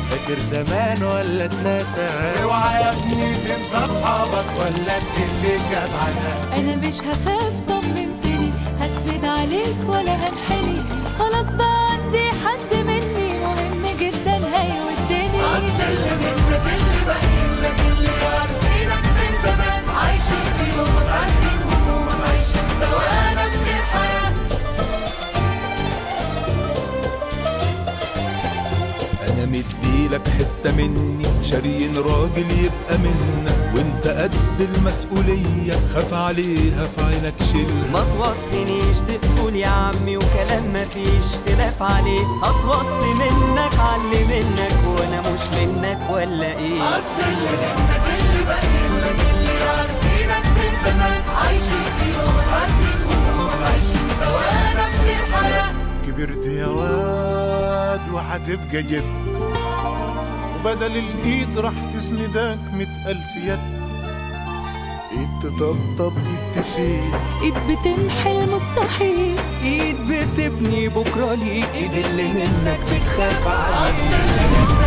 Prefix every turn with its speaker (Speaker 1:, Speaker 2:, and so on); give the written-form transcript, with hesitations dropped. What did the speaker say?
Speaker 1: فاكر زمان ولا اتنسى؟ اوعى يا ابني تنسى اصحابك ولا تقل جدعنة.
Speaker 2: انا مش هخاف طمنتني، هسند عليك ولا هنحني، خلاص بقى عندي حد مني مهم جدا هيودني.
Speaker 1: اصل اللي منك اللي باقيين لك اللي عارفينك من زمان، عايشين في يوم عارفين همومك، عايشين سوا نفس الحياة. انا مديلك حتة مني، شارين راجل يبقى منا، وانت قد المسؤولية خاف عليها في عينك شيلها.
Speaker 3: ما توصينيش تقصول يا عمي، وكلام مفيش خلاف عليه، هتوصي منك علي منك، وانا مش منك ولا ايه؟
Speaker 1: اصل اللي منك اللي باقيين لك اللي عارفينك من زمان، عايشين في يوم عارفين همومك، عايشين سوا نفس الحياة. كبرت يا واد وهتبقى جد، وبدل الايد راح تسندك 100,000 يد. ايد تطبطب ايد تشيل،
Speaker 2: ايد بتمحي المستحيل،
Speaker 3: ايد بتبني بكره ليك، ايد اللي منك بتخاف عليك.